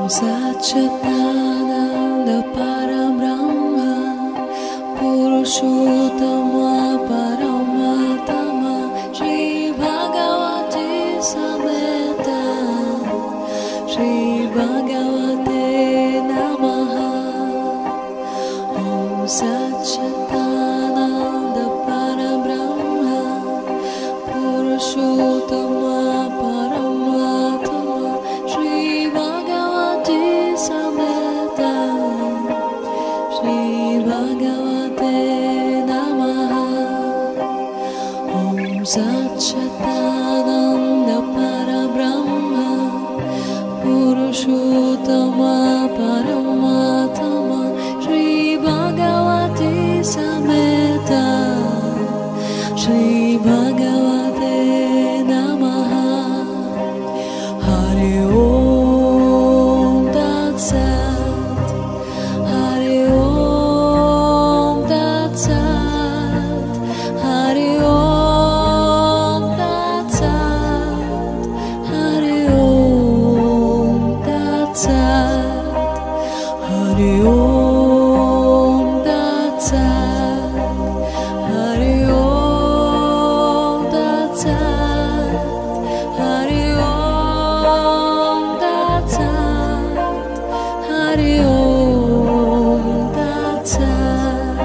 Satchitananda Parabrahma Purushottama Paramatama Shri Bhagavati Sameta Shri Bhagavate Namaha Om Satchitananda Parabrahma Purushottama Paramatama Shri Bhagavati Sameta Shri Bhagavate Namaha Om Satchitananda Parabrahma Purushottama Paramatama Shri Bhagavati Sameta Shri Bhagavate Namaha Hari Om Tat Sat Hari Om Tat Sat Hari Om Tat Sat Hari Om Tat Sat Hari Om Tat Sat Hari Om Tat Sat Hari Om Tat Sat Hari Om Tat Sat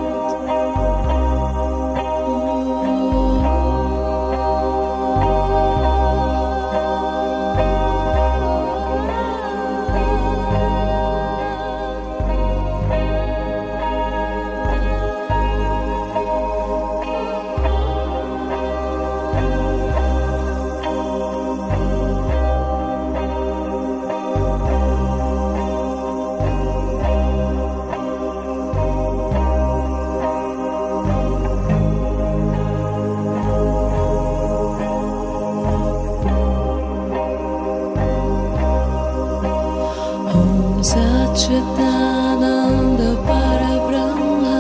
Om Satchitananda Parabrahma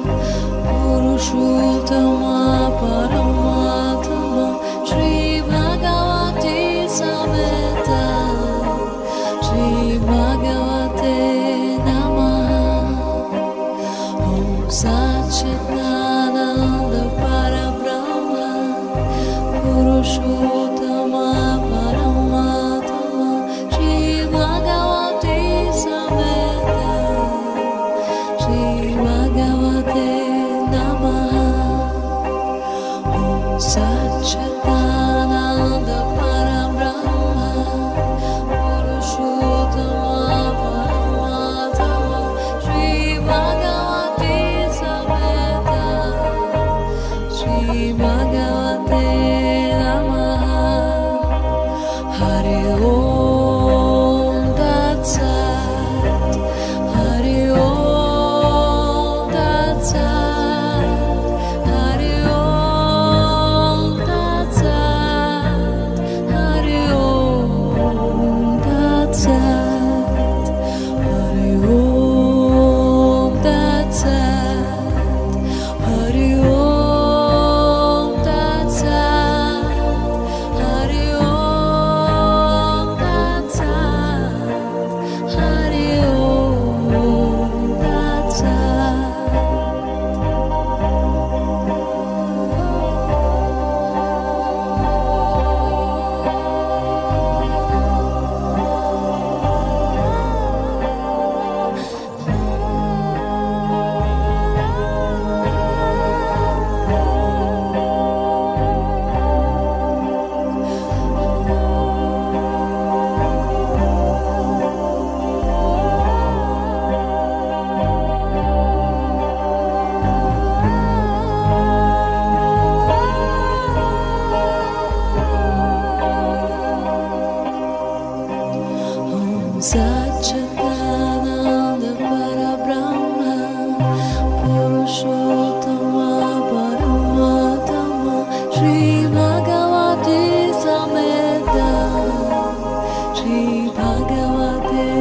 Purushottama Paramatama Shri Bhagavati Sameta Shri Bhagavate Namaha Om Satchitananda Parabrahma Purushottama Paramatama Shri Bhagavati Sameta Shri Bhagavate Namaha Om Satchitananda Parabrahma Purushottama Paramatama Shri Bhagavati Sameta Shri Bhagavate Namaha Hari Om Tat Sat Hari Om Tat Sat Hari Om Tat Sat Hari Om Tat Sat Hari Om Tat Sat Hari Om Tat Sat Hari Om Tat Sat Hari Om Tat Sat Om Satchitananda Parabrahma Purushottama Paramatama Shri Bhagavati Sameta Shri Bhagavate